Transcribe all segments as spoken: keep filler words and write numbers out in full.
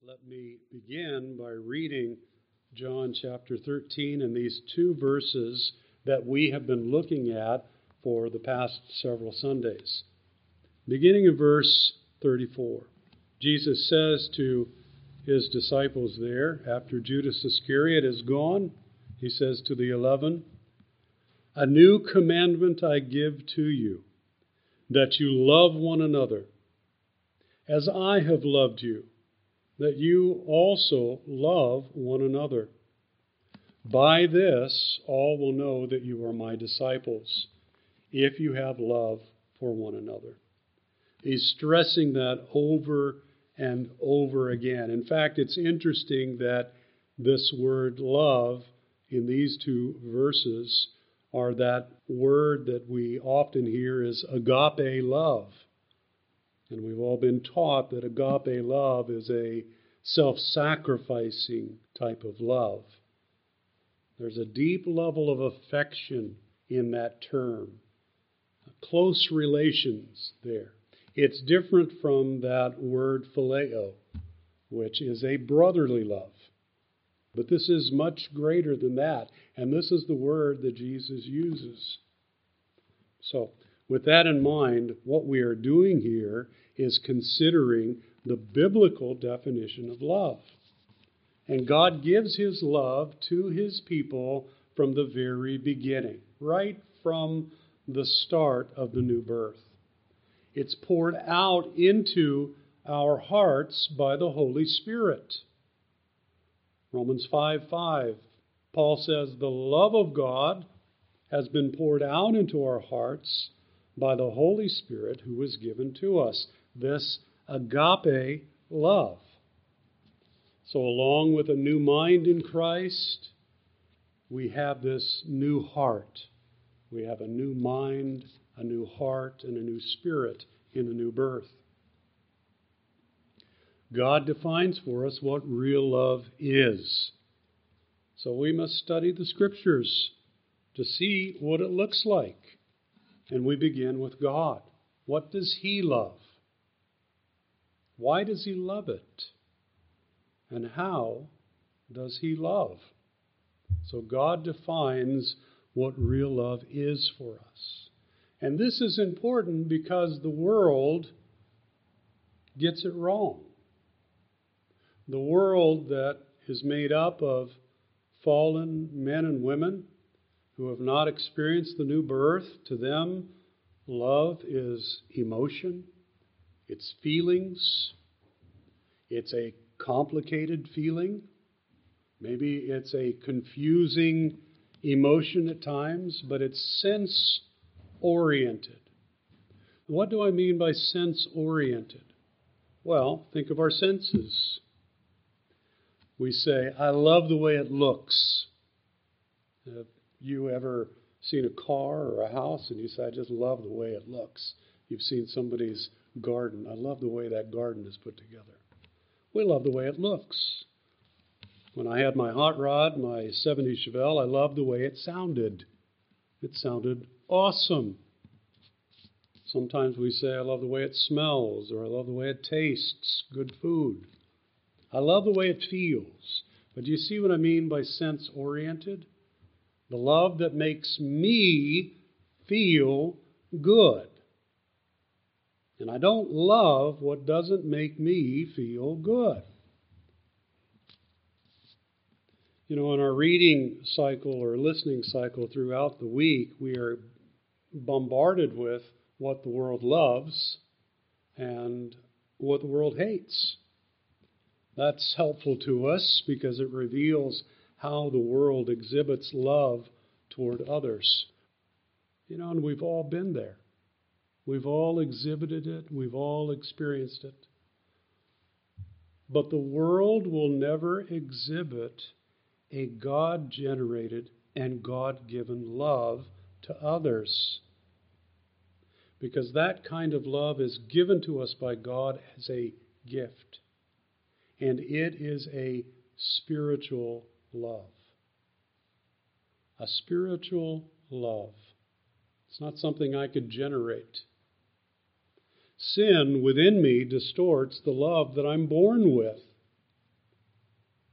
Let me begin by reading John chapter thirteen and these two verses that we have been looking at for the past several Sundays. Beginning in verse thirty-four, Jesus says to his disciples there, after Judas Iscariot is gone, he says to the eleven, "A new commandment I give to you, that you love one another, as I have loved you, that you also love one another. By this all will know that you are my disciples, if you have love for one another." He's stressing that over and over again. In fact, it's interesting that this word love in these two verses are that word that we often hear is agape love. And we've all been taught that agape love is a self-sacrificing type of love. There's a deep level of affection in that term. Close relations there. It's different from that word phileo, which is a brotherly love. But this is much greater than that. And this is the word that Jesus uses. So, with that in mind, what we are doing here is considering the biblical definition of love. And God gives his love to his people from the very beginning, right from the start of the new birth. It's poured out into our hearts by the Holy Spirit. Romans five five, Paul says, "The love of God has been poured out into our hearts by the Holy Spirit who was given to us." This agape love. So along with a new mind in Christ, we have this new heart. We have a new mind, a new heart, and a new spirit in the new birth. God defines for us what real love is. So we must study the Scriptures to see what it looks like. And we begin with God. What does he love? Why does he love it? And how does he love? So God defines what real love is for us. And this is important because the world gets it wrong. The world that is made up of fallen men and women who have not experienced the new birth, to them, love is emotion. It's feelings. It's a complicated feeling. Maybe it's a confusing emotion at times, but it's sense-oriented. What do I mean by sense-oriented? Well, think of our senses. We say, "I love the way it looks." Have you ever seen a car or a house and you say, "I just love the way it looks"? You've seen somebody's garden. "I love the way that garden is put together." We love the way it looks. When I had my hot rod, my seventies Chevelle, I loved the way it sounded. It sounded awesome. Sometimes we say, "I love the way it smells," or "I love the way it tastes, good food." I love the way it feels. But do you see what I mean by sense-oriented? The love that makes me feel good. And I don't love what doesn't make me feel good. You know, in our reading cycle or listening cycle throughout the week, we are bombarded with what the world loves and what the world hates. That's helpful to us because it reveals how the world exhibits love toward others. You know, and we've all been there. We've all exhibited it. We've all experienced it. But the world will never exhibit a God-generated and God-given love to others. Because that kind of love is given to us by God as a gift. And it is a spiritual love. A spiritual love. It's not something I could generate. Sin within me distorts the love that I'm born with.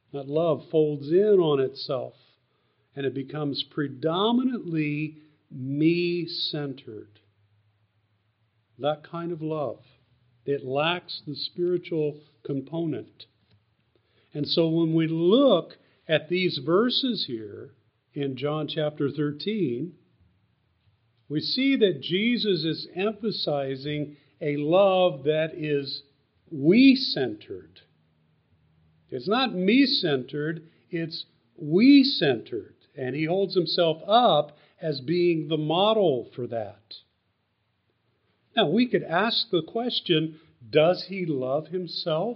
That love folds in on itself and it becomes predominantly me-centered. That kind of love. It lacks the spiritual component. And so when we look at these verses here in John chapter thirteen, we see that Jesus is emphasizing a love that is we-centered. It's not me-centered, it's we-centered. And he holds himself up as being the model for that. Now, we could ask the question, does he love himself?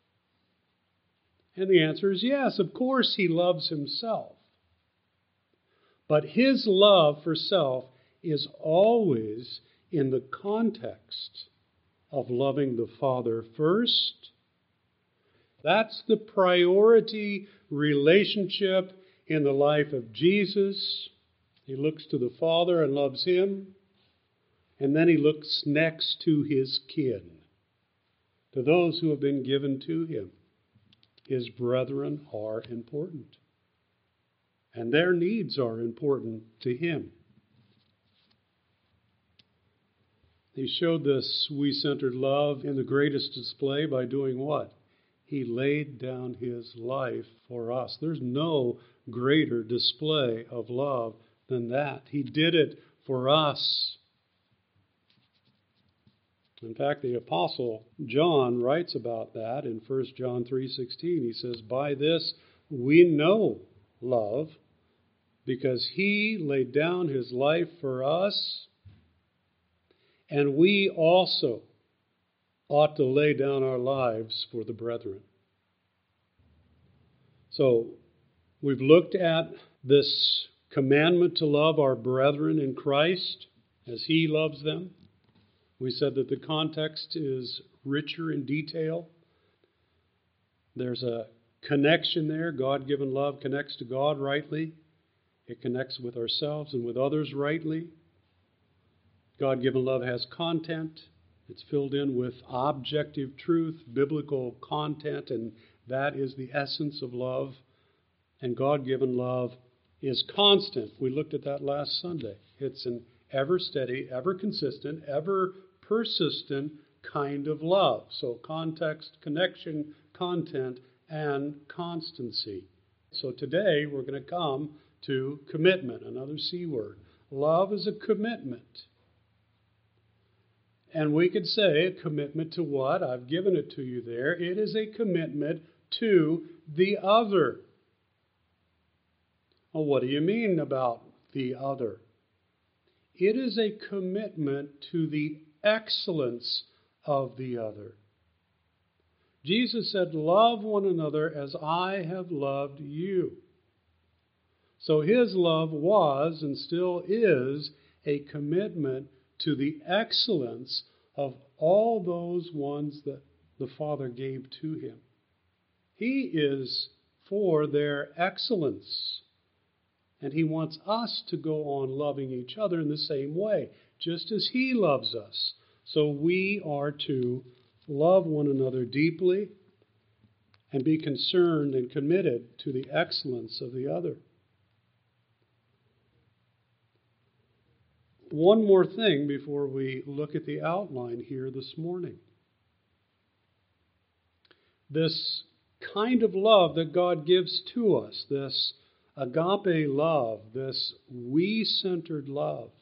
And the answer is yes, of course he loves himself. But his love for self is always in the context of loving the Father first. That's the priority relationship in the life of Jesus. He looks to the Father and loves him. And then he looks next to his kin, to those who have been given to him. His brethren are important. And their needs are important to him. He showed this we-centered love in the greatest display by doing what? He laid down his life for us. There's no greater display of love than that. He did it for us. In fact, the Apostle John writes about that in First John three sixteen. He says, by this we know love, because he laid down his life for us, and we also ought to lay down our lives for the brethren. So, we've looked at this commandment to love our brethren in Christ as he loves them. We said that the context is richer in detail. There's a connection there. God-given love connects to God rightly. It connects with ourselves and with others rightly. God-given love has content. It's filled in with objective truth, biblical content, and that is the essence of love. And God-given love is constant. We looked at that last Sunday. It's an ever steady, ever consistent, ever persistent kind of love. So context, connection, content, and constancy. So today we're going to come to commitment, another C word. Love is a commitment. And we could say a commitment to what? I've given it to you there. It is a commitment to the other. Well, what do you mean about the other? It is a commitment to the excellence of the other. Jesus said, love one another as I have loved you. So his love was and still is a commitment to the excellence of all those ones that the Father gave to him. He is for their excellence. And he wants us to go on loving each other in the same way, just as he loves us. So we are to love one another deeply and be concerned and committed to the excellence of the other. One more thing before we look at the outline here this morning. This kind of love that God gives to us, this agape love, this we-centered love,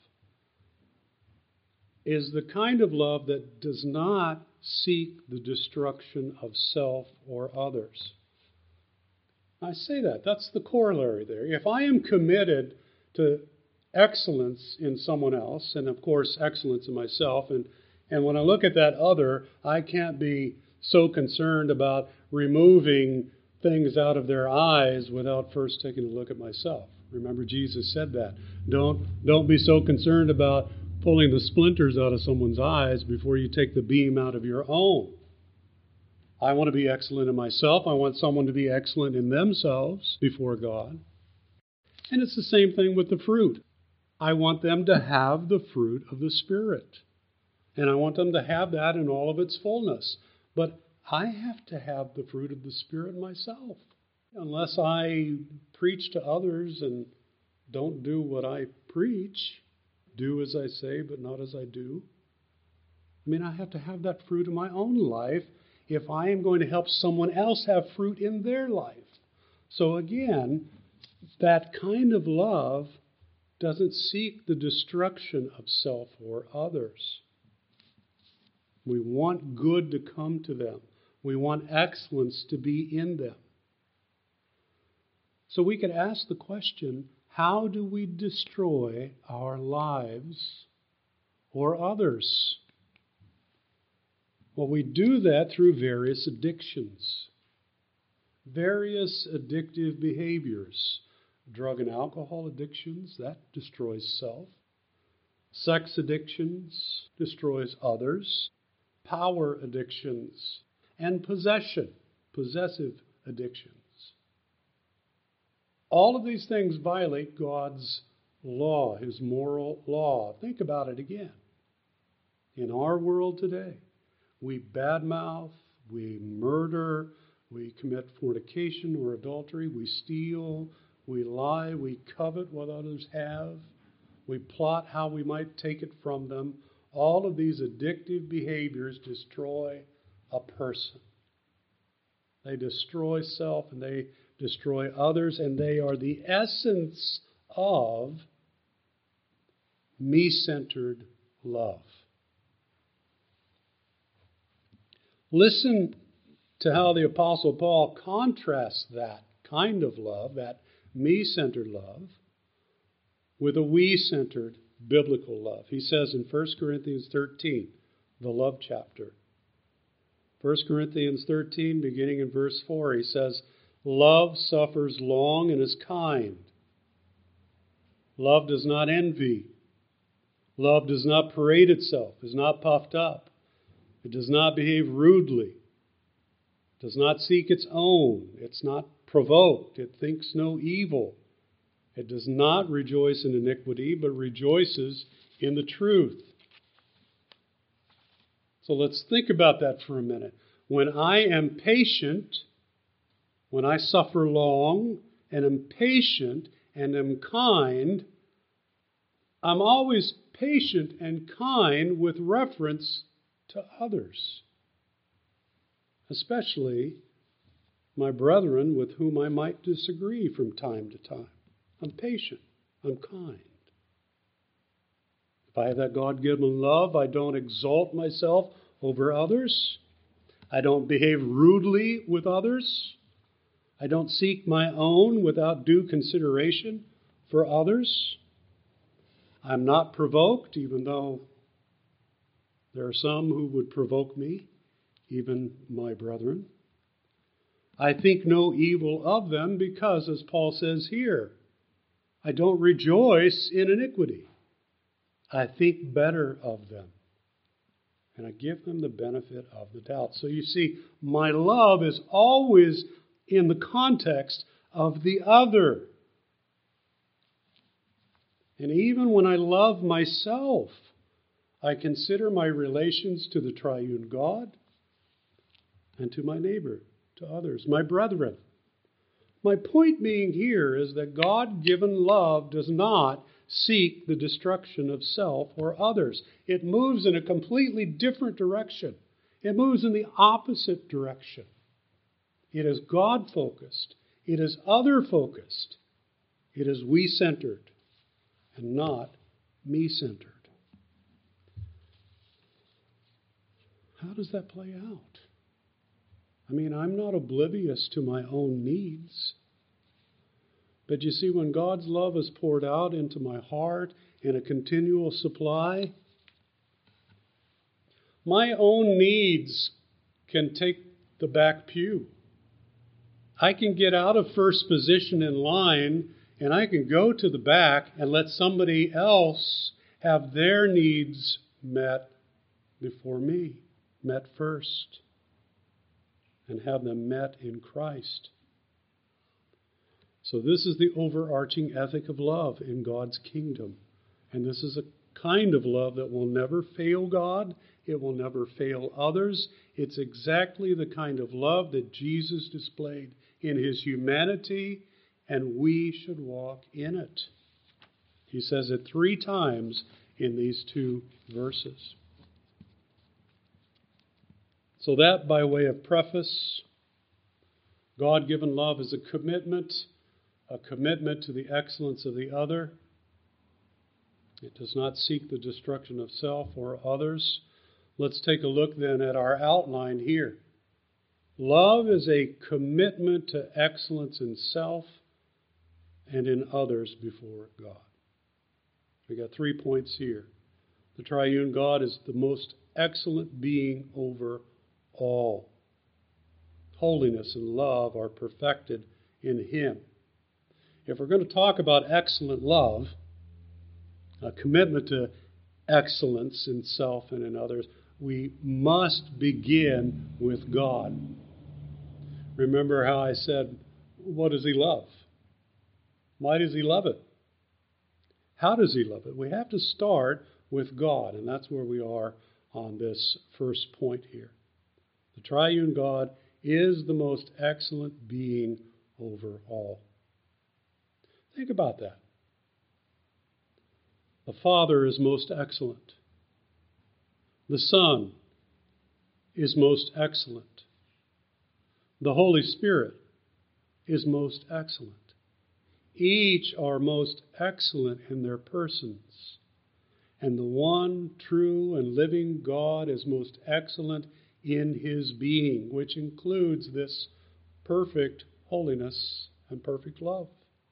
is the kind of love that does not seek the destruction of self or others. I say that. That's the corollary there. If I am committed to excellence in someone else, and of course excellence in myself, and, and when I look at that other, I can't be so concerned about removing things out of their eyes without first taking a look at myself. Remember, Jesus said that. Don't, don't be so concerned about pulling the splinters out of someone's eyes before you take the beam out of your own. I want to be excellent in myself. I want someone to be excellent in themselves before God. And it's the same thing with the fruit. I want them to have the fruit of the Spirit. And I want them to have that in all of its fullness. But I have to have the fruit of the Spirit myself. Unless I preach to others and don't do what I preach, do as I say, but not as I do. I mean, I have to have that fruit in my own life if I am going to help someone else have fruit in their life. So again, that kind of love doesn't seek the destruction of self or others. We want good to come to them. We want excellence to be in them. So we could ask the question, how do we destroy our lives or others? Well, we do that through various addictions, various addictive behaviors. Drug and alcohol addictions, that destroys self. Sex addictions destroys others. Power addictions and possession, possessive addictions. All of these things violate God's law, His moral law. Think about it again. In our world today, we badmouth, we murder, we commit fornication or adultery, we steal, we lie, we covet what others have, we plot how we might take it from them. All of these addictive behaviors destroy a person. They destroy self and they destroy others, and they are the essence of me-centered love. Listen to how the Apostle Paul contrasts that kind of love, that me-centered love, with a we-centered biblical love. He says in First Corinthians thirteen, the love chapter, First Corinthians thirteen, beginning in verse four, he says, "Love suffers long and is kind. Love does not envy. Love does not parade itself, is not puffed up. It does not behave rudely. It does not seek its own. It's not provoked. It thinks no evil. It does not rejoice in iniquity, but rejoices in the truth." So let's think about that for a minute. When I am patient, when I suffer long and am patient and am kind, I'm always patient and kind with reference to others, especially my brethren with whom I might disagree from time to time. I'm patient. I'm kind. If I have that God-given love, I don't exalt myself over others. I don't behave rudely with others. I don't seek my own without due consideration for others. I'm not provoked, even though there are some who would provoke me, even my brethren. I think no evil of them because, as Paul says here, I don't rejoice in iniquity. I think better of them. And I give them the benefit of the doubt. So you see, my love is always in the context of the other. And even when I love myself, I consider my relations to the triune God and to my neighbor, to others, my brethren. My point being here is that God-given love does not seek the destruction of self or others. It moves in a completely different direction. It moves in the opposite direction. It is God-focused. It is other-focused. It is we-centered and not me-centered. How does that play out? I mean, I'm not oblivious to my own needs. But you see, when God's love is poured out into my heart in a continual supply, my own needs can take the back pew. I can get out of first position in line and I can go to the back and let somebody else have their needs met before me, met first, and have them met in Christ. So this is the overarching ethic of love in God's kingdom. And this is a kind of love that will never fail God. It will never fail others. It's exactly the kind of love that Jesus displayed in his humanity, and we should walk in it. He says it three times in these two verses. So that, by way of preface, God-given love is a commitment, a commitment to the excellence of the other. It does not seek the destruction of self or others. Let's take a look then at our outline here. Love is a commitment to excellence in self and in others before God. We got three points here. The triune God is the most excellent being over all. Holiness and love are perfected in him. If we're going to talk about excellent love, a commitment to excellence in self and in others, we must begin with God. Remember how I said, what does he love? Why does he love it? How does he love it? We have to start with God, and that's where we are on this first point here. The triune God is the most excellent being over all. Think about that. The Father is most excellent. The Son is most excellent. The Holy Spirit is most excellent. Each are most excellent in their persons. And the one true and living God is most excellent in his being, which includes this perfect holiness and perfect love.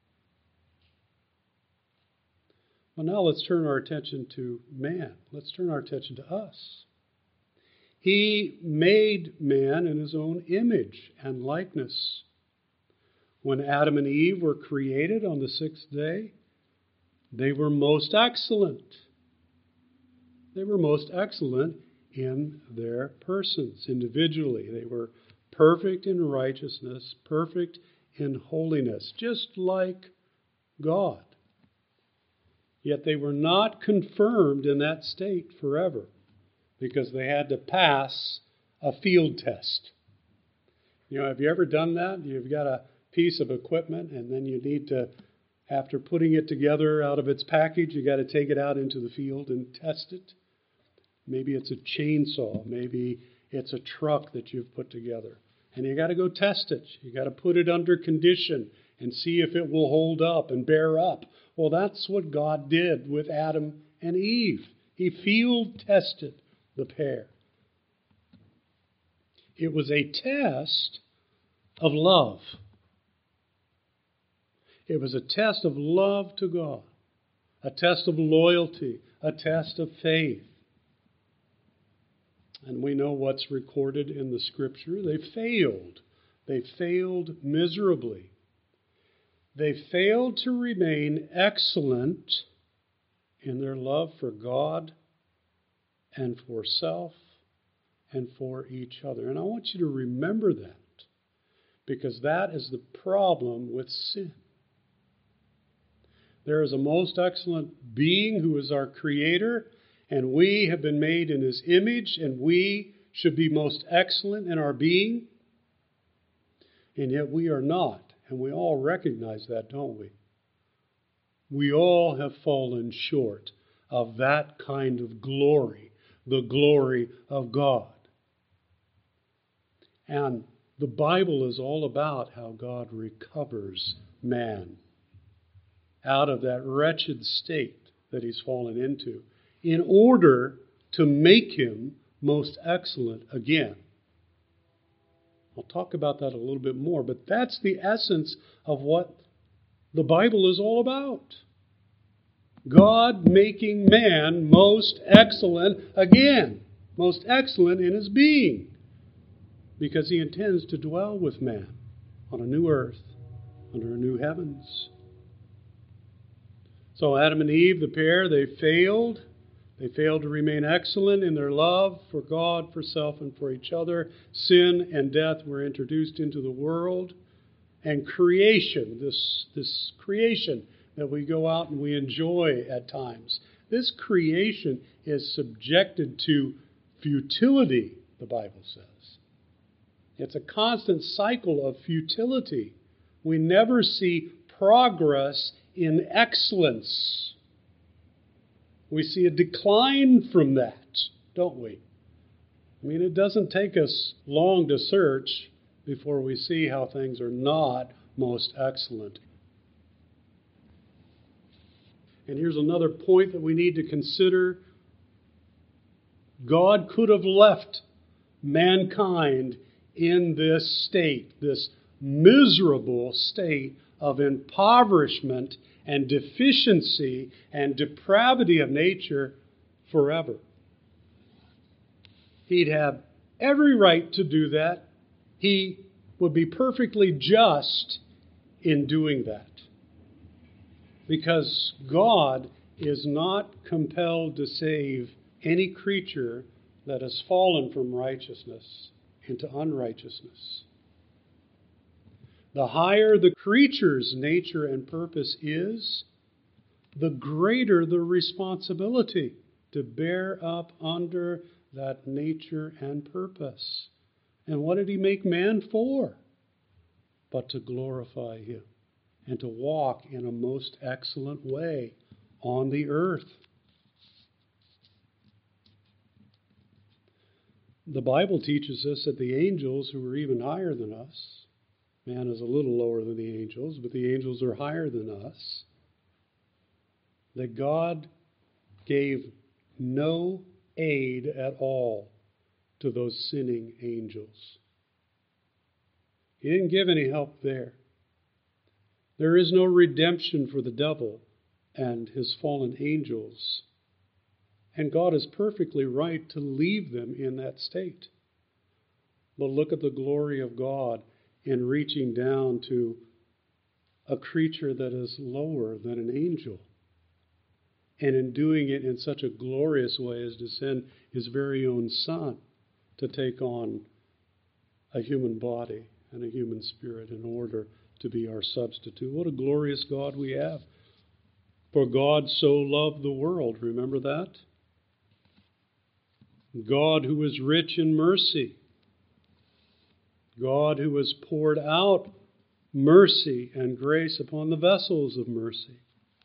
Well, now let's turn our attention to man. Let's turn our attention to us. He made man in his own image and likeness. When Adam and Eve were created on the sixth day, they were most excellent. They were most excellent in their persons, individually. They were perfect in righteousness, perfect in holiness, just like God. Yet they were not confirmed in that state forever, because they had to pass a field test. You know, have you ever done that? You've got a piece of equipment, and then you need to, after putting it together out of its package, you got to take it out into the field and test it. Maybe it's a chainsaw. Maybe it's a truck that you've put together. And you got to go test it. You got to put it under condition and see if it will hold up and bear up. Well, that's what God did with Adam and Eve. He field tested the pair. It was a test of love. It was a test of love to God, a test of loyalty, a test of faith. And we know what's recorded in the Scripture. They failed. They failed miserably. They failed to remain excellent in their love for God and for self and for each other. And I want you to remember that, because that is the problem with sin. There is a most excellent being who is our Creator, and we have been made in his image, and we should be most excellent in our being. And yet we are not. And we all recognize that, don't we? We all have fallen short of that kind of glory, the glory of God. And the Bible is all about how God recovers man out of that wretched state that he's fallen into, in order to make him most excellent again. I'll talk about that a little bit more, but that's the essence of what the Bible is all about. God making man most excellent again, most excellent in his being, because he intends to dwell with man on a new earth, under a new heavens. So Adam and Eve, the pair, they failed. They failed to remain excellent in their love for God, for self, and for each other. Sin and death were introduced into the world. And creation, this, this creation that we go out and we enjoy at times, this creation is subjected to futility, the Bible says. It's a constant cycle of futility. We never see progress in excellence. We see a decline from that, don't we? I mean, it doesn't take us long to search before we see how things are not most excellent. And here's another point that we need to consider. God could have left mankind in this state, this miserable state of impoverishment and deficiency and depravity of nature forever. He'd have every right to do that. He would be perfectly just in doing that. Because God is not compelled to save any creature that has fallen from righteousness into unrighteousness. The higher the creature's nature and purpose is, the greater the responsibility to bear up under that nature and purpose. And what did He make man for? But to glorify Him and to walk in a most excellent way on the earth. The Bible teaches us that the angels, who are even higher than us, man is a little lower than the angels, but the angels are higher than us, that God gave no aid at all to those sinning angels. He didn't give any help there. There is no redemption for the devil and his fallen angels. And God is perfectly right to leave them in that state. But look at the glory of God in reaching down to a creature that is lower than an angel. And in doing it in such a glorious way as to send His very own Son to take on a human body and a human spirit in order to be our substitute. What a glorious God we have. For God so loved the world. Remember that? God who is rich in mercy. God who has poured out mercy and grace upon the vessels of mercy.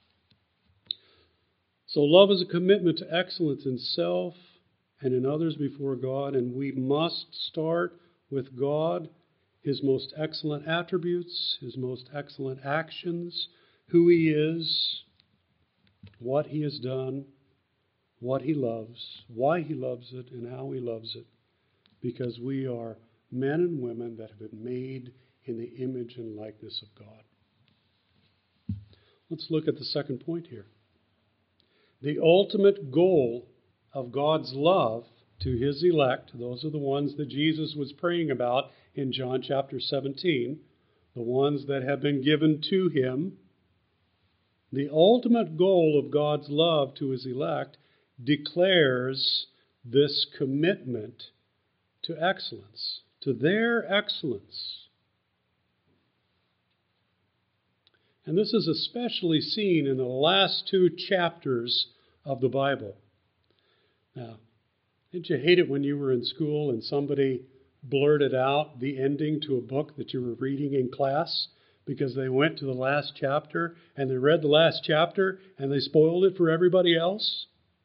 So love is a commitment to excellence in self and in others before God, and we must start with God, His most excellent attributes, His most excellent actions, who He is, what He has done, what He loves, why He loves it, and how He loves it, because we are men and women that have been made in the image and likeness of God. Let's look at the second point here. The ultimate goal of God's love to His elect, those are the ones that Jesus was praying about in John chapter seventeen, the ones that have been given to Him. The ultimate goal of God's love to His elect declares this commitment to excellence, to their excellence. And this is especially seen in the last two chapters of the Bible. Now, didn't you hate it when you were in school and somebody blurted out the ending to a book that you were reading in class because they went to the last chapter and they read the last chapter and they spoiled it for everybody else?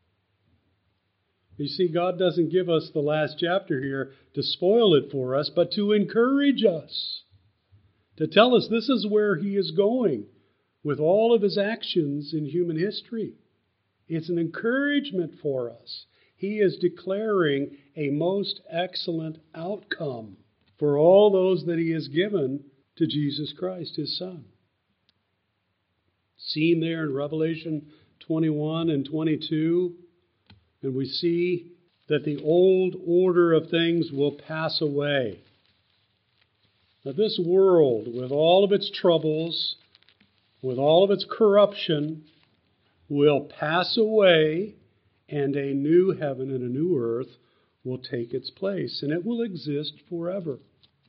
You see, God doesn't give us the last chapter here to spoil it for us, but to encourage us, to tell us this is where He is going with all of His actions in human history. It's an encouragement for us. He is declaring a most excellent outcome for all those that He has given to Jesus Christ, His Son. Seen there in Revelation twenty-one and twenty-two, and we see that the old order of things will pass away. Now, this world, with all of its troubles, with all of its corruption, will pass away, and a new heaven and a new earth will take its place, and it will exist forever.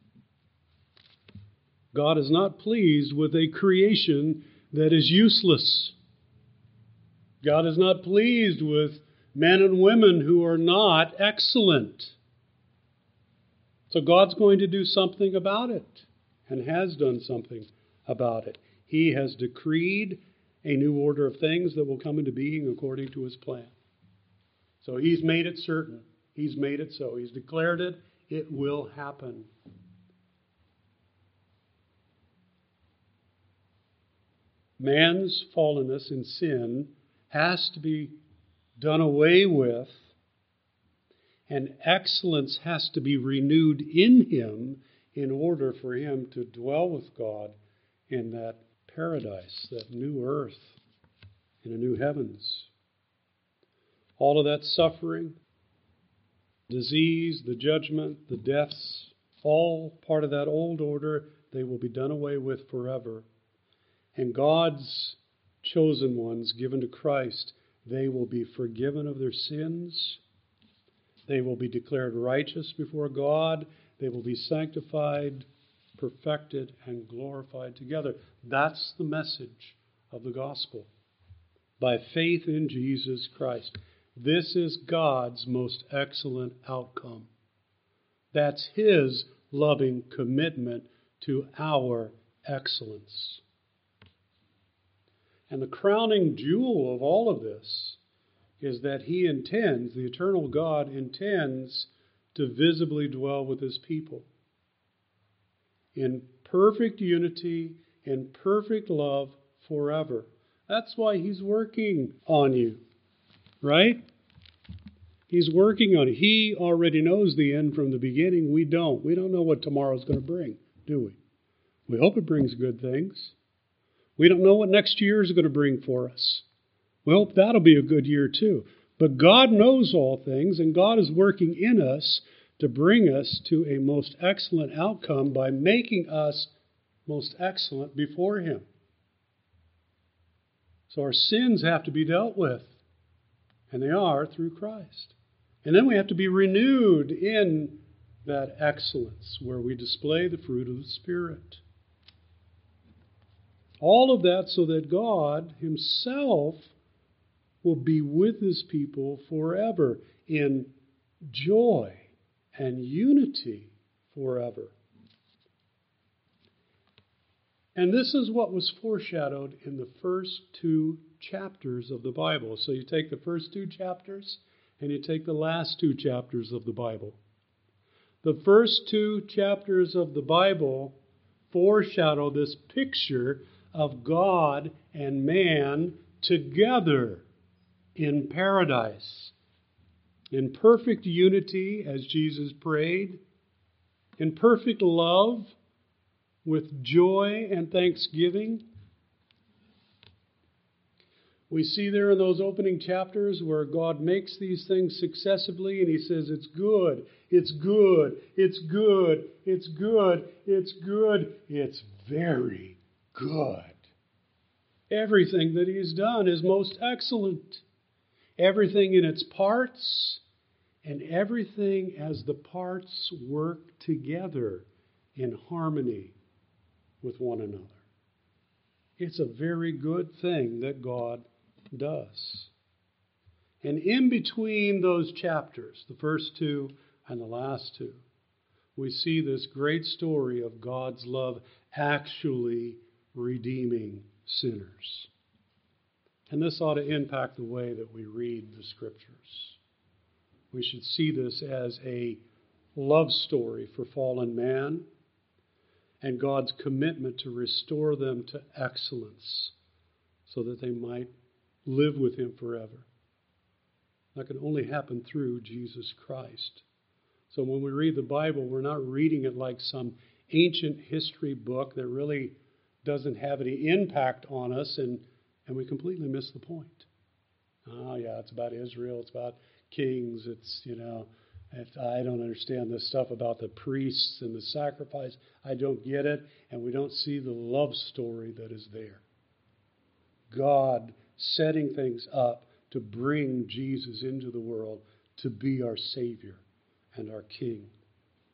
God is not pleased with a creation that is useless. God is not pleased with men and women who are not excellent. So God's going to do something about it, and has done something about it. He has decreed a new order of things that will come into being according to his plan. So he's made it certain. He's made it so. He's declared it. It will happen. Man's fallenness in sin has to be done away with, and excellence has to be renewed in him in order for him to dwell with God in that paradise, that new earth, in a new heavens. All of that suffering, disease, the judgment, the deaths, all part of that old order, they will be done away with forever. And God's chosen ones, given to Christ, they will be forgiven of their sins. They will be declared righteous before God. They will be sanctified, perfected, and glorified together. That's the message of the gospel. By faith in Jesus Christ. This is God's most excellent outcome. That's his loving commitment to our excellence. And the crowning jewel of all of this is that he intends, the eternal God intends, to visibly dwell with his people in perfect unity, in perfect love forever. That's why he's working on you, right? He's working on it. He already knows the end from the beginning. We don't. We don't know what tomorrow's going to bring, do we? We hope it brings good things. We don't know what next year is going to bring for us. We hope that'll be a good year too. But God knows all things, and God is working in us to bring us to a most excellent outcome by making us most excellent before him. So our sins have to be dealt with, and they are through Christ. And then we have to be renewed in that excellence where we display the fruit of the Spirit. All of that so that God himself will be with his people forever in joy and unity forever. And this is what was foreshadowed in the first two chapters of the Bible. So you take the first two chapters and you take the last two chapters of the Bible. The first two chapters of the Bible foreshadow this picture of God and man together in paradise, in perfect unity as Jesus prayed, in perfect love with joy and thanksgiving. We see there in those opening chapters where God makes these things successively and he says, it's good, it's good, it's good, it's good, it's good, it's very good. Everything that he's done is most excellent. Everything in its parts, and everything as the parts work together in harmony with one another. It's a very good thing that God does. And in between those chapters, the first two and the last two, we see this great story of God's love actually redeeming sinners. And this ought to impact the way that we read the Scriptures. We should see this as a love story for fallen man and God's commitment to restore them to excellence so that they might live with him forever. That can only happen through Jesus Christ. So when we read the Bible, we're not reading it like some ancient history book that really doesn't have any impact on us, and, and we completely miss the point. Oh, yeah, it's about Israel, it's about kings, it's, you know, it's, I don't understand this stuff about the priests and the sacrifice. I don't get it, and we don't see the love story that is there. God setting things up to bring Jesus into the world to be our Savior and our King.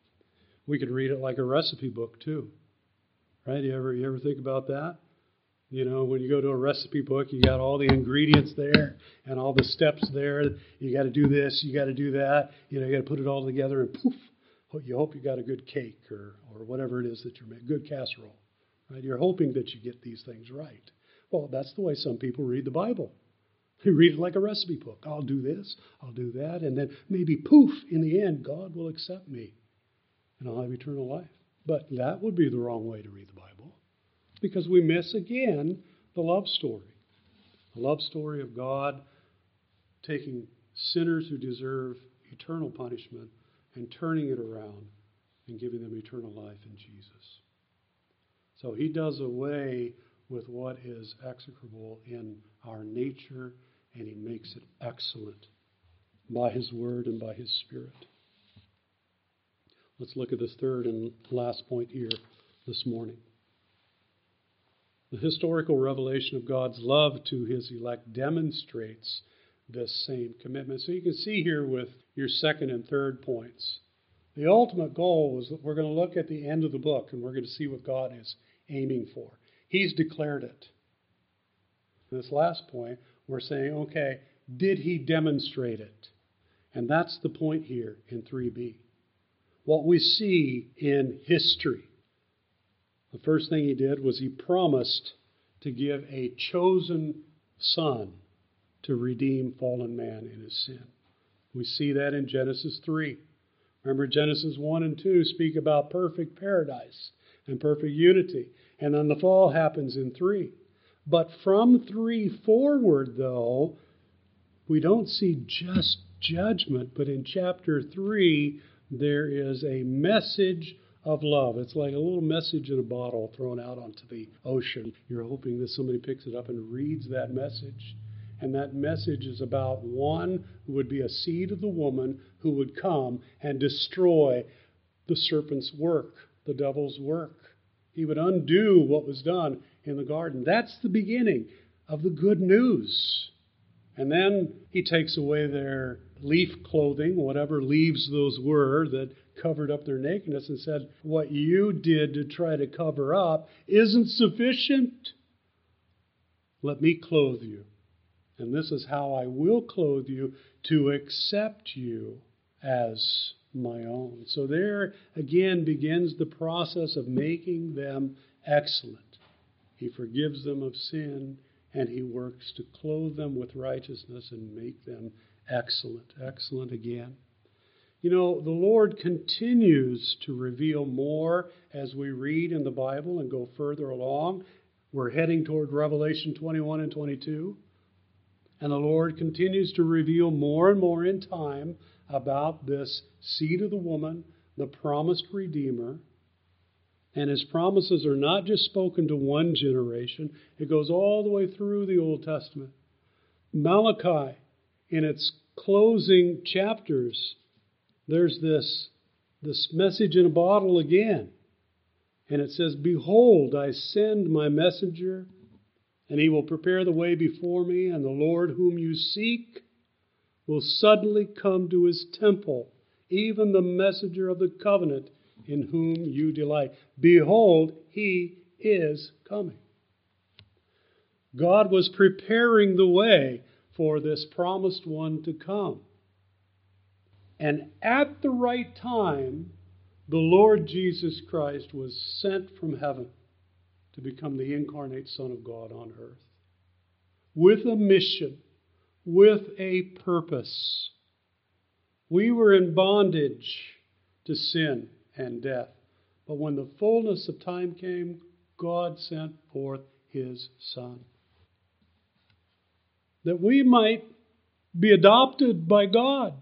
We could read it like a recipe book, too. Right? You ever, you ever think about that? You know, when you go to a recipe book, you got all the ingredients there and all the steps there. You got to do this, you got to do that. You know, you got to put it all together, and poof, you hope you got a good cake or, or whatever it is that you're making, good casserole. Right? You're hoping that you get these things right. Well, that's the way some people read the Bible. They read it like a recipe book. I'll do this, I'll do that, and then maybe poof, in the end, God will accept me and I'll have eternal life. But that would be the wrong way to read the Bible, because we miss again the love story. The love story of God taking sinners who deserve eternal punishment and turning it around and giving them eternal life in Jesus. So he does away with what is execrable in our nature, and he makes it excellent by his word and by his Spirit. Let's look at this third and last point here this morning. The historical revelation of God's love to his elect demonstrates this same commitment. So you can see here with your second and third points, the ultimate goal is that we're going to look at the end of the book and we're going to see what God is aiming for. He's declared it. This last point, we're saying, okay, did he demonstrate it? And that's the point here in three B. What we see in history. The first thing he did was he promised to give a chosen son to redeem fallen man in his sin. We see that in Genesis three. Remember, Genesis one and two speak about perfect paradise and perfect unity. And then the fall happens in three. But from three forward, though, we don't see just judgment. But in chapter three, there is a message of love. It's like a little message in a bottle thrown out onto the ocean. You're hoping that somebody picks it up and reads that message. And that message is about one who would be a seed of the woman who would come and destroy the serpent's work, the devil's work. He would undo what was done in the garden. That's the beginning of the good news. And then he takes away their leaf clothing, whatever leaves those were that covered up their nakedness, and said, what you did to try to cover up isn't sufficient. Let me clothe you. And this is how I will clothe you, to accept you as my own. So there again begins the process of making them excellent. He forgives them of sin, and he works to clothe them with righteousness and make them excellent. Excellent again. You know, the Lord continues to reveal more as we read in the Bible and go further along. We're heading toward Revelation twenty-one and twenty-two. And the Lord continues to reveal more and more in time about this seed of the woman, the promised Redeemer. And his promises are not just spoken to one generation. It goes all the way through the Old Testament. Malachi, in its closing chapters, there's this, this message in a bottle again. And it says, behold, I send my messenger, and he will prepare the way before me, and the Lord whom you seek will suddenly come to his temple, even the messenger of the covenant in whom you delight. Behold, he is coming. God was preparing the way for this promised one to come. And at the right time, the Lord Jesus Christ was sent from heaven to become the incarnate Son of God on earth, with a mission, with a purpose. We were in bondage to sin and death, but when the fullness of time came, God sent forth his Son, that we might be adopted by God.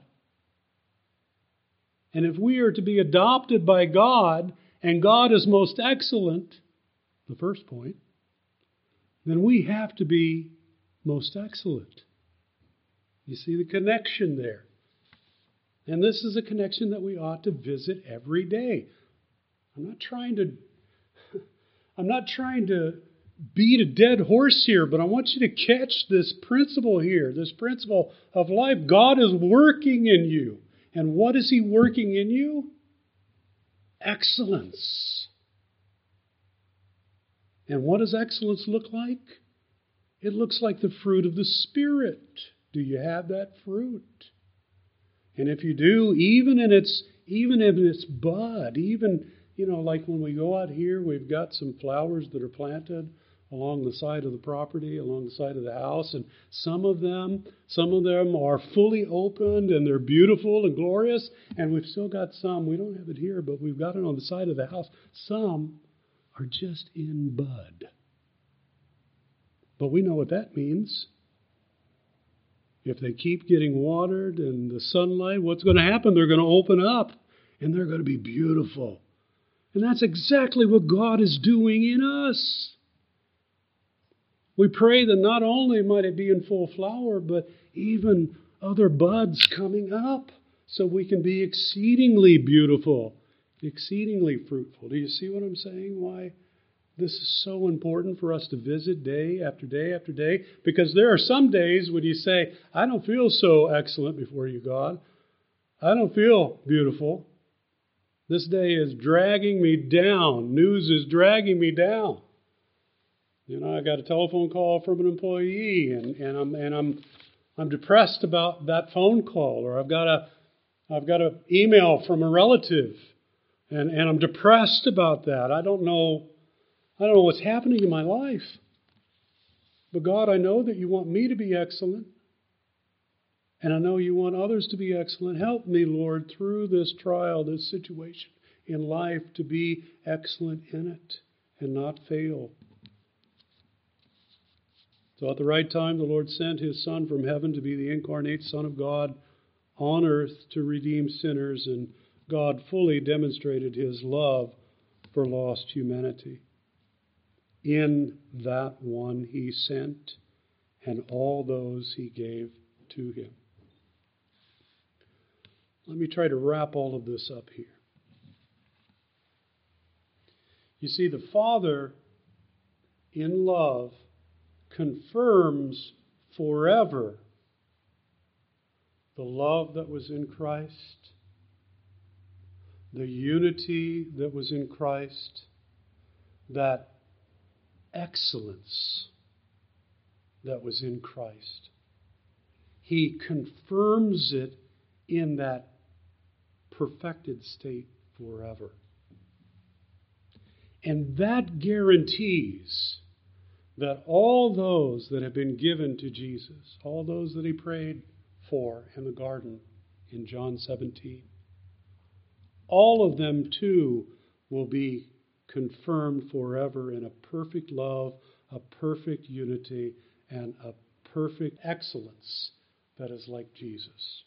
And if we are to be adopted by God, and God is most excellent, the first point, then we have to be most excellent. You see the connection there. And this is a connection that we ought to visit every day. I'm not trying to I'm not trying to beat a dead horse here, but I want you to catch this principle here, this principle of life. God is working in you. And what is he working in you? Excellence. And what does excellence look like? It looks like the fruit of the Spirit. Do you have that fruit? And if you do, even in its even in its bud, even, you know, like when we go out here, we've got some flowers that are planted along the side of the property, along the side of the house, and some of them, some of them are fully opened and they're beautiful and glorious, and we've still got some, we don't have it here, but we've got it on the side of the house. Some are just in bud. But we know what that means. If they keep getting watered in the sunlight, what's going to happen? They're going to open up and they're going to be beautiful. And that's exactly what God is doing in us. We pray that not only might it be in full flower, but even other buds coming up so we can be exceedingly beautiful, exceedingly fruitful. Do you see what I'm saying? Why this is so important for us to visit day after day after day? Because there are some days when you say, I don't feel so excellent before you, God. I don't feel beautiful. This day is dragging me down. News is dragging me down. You know, I got a telephone call from an employee, and, and I'm and I'm I'm depressed about that phone call, or I've got a I've got an email from a relative, and, and I'm depressed about that. I don't know I don't know what's happening in my life. But God, I know that you want me to be excellent. And I know you want others to be excellent. Help me, Lord, through this trial, this situation in life, to be excellent in it and not fail. So at the right time, the Lord sent his Son from heaven to be the incarnate Son of God on earth to redeem sinners, and God fully demonstrated his love for lost humanity in that one he sent and all those he gave to him. Let me try to wrap all of this up here. You see, the Father, in love, confirms forever the love that was in Christ, the unity that was in Christ, that excellence that was in Christ. He confirms it in that perfected state forever. And that guarantees that all those that have been given to Jesus, all those that he prayed for in the garden in John seventeen, all of them too will be confirmed forever in a perfect love, a perfect unity, and a perfect excellence that is like Jesus.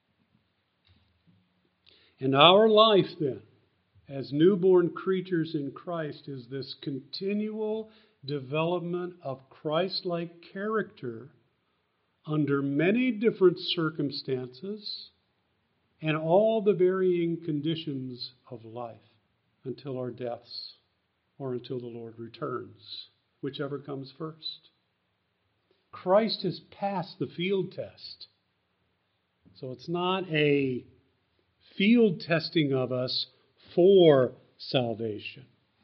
And our life then, as newborn creatures in Christ, is this continual development of Christ-like character under many different circumstances and all the varying conditions of life until our deaths or until the Lord returns, whichever comes first. Christ has passed the field test. So it's not a field testing of us for salvation.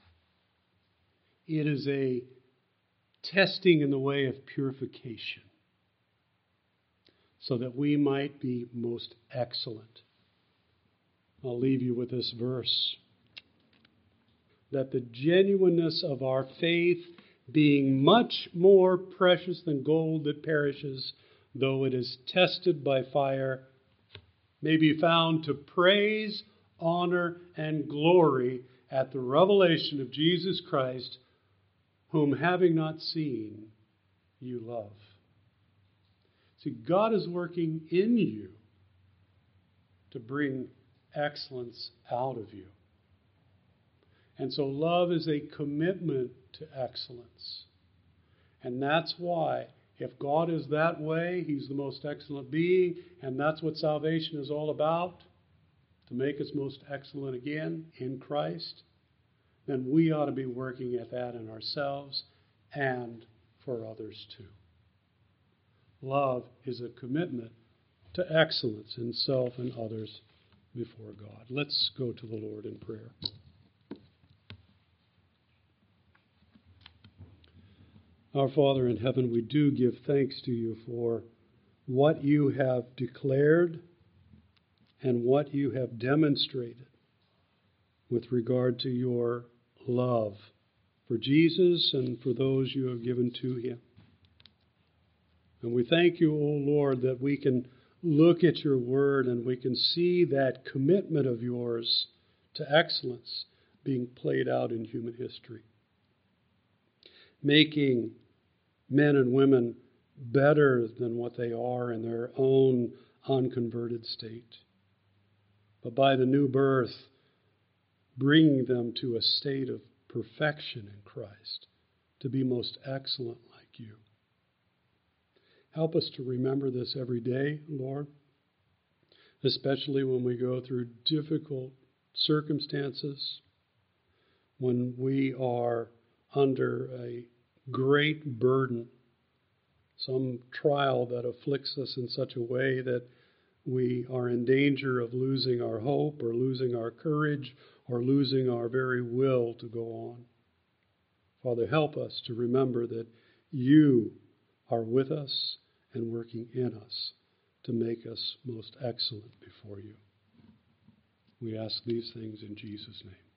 It is a testing in the way of purification so that we might be most excellent. I'll leave you with this verse. That the genuineness of our faith, being much more precious than gold that perishes, though it is tested by fire, may be found to praise, honor, and glory at the revelation of Jesus Christ, whom having not seen, you love. See, God is working in you to bring excellence out of you. And so love is a commitment to excellence. And that's why, if God is that way, he's the most excellent being, and that's what salvation is all about, to make us most excellent again in Christ, then we ought to be working at that in ourselves and for others too. Love is a commitment to excellence in self and others before God. Let's go to the Lord in prayer. Our Father in heaven, we do give thanks to you for what you have declared and what you have demonstrated with regard to your love for Jesus and for those you have given to him. And we thank you, O Lord, that we can look at your word and we can see that commitment of yours to excellence being played out in human history, making men and women better than what they are in their own unconverted state, but by the new birth, bringing them to a state of perfection in Christ, to be most excellent like you. Help us to remember this every day, Lord, especially when we go through difficult circumstances, when we are under a great burden, some trial that afflicts us in such a way that we are in danger of losing our hope or losing our courage or losing our very will to go on. Father, help us to remember that you are with us and working in us to make us most excellent before you. We ask these things in Jesus' name.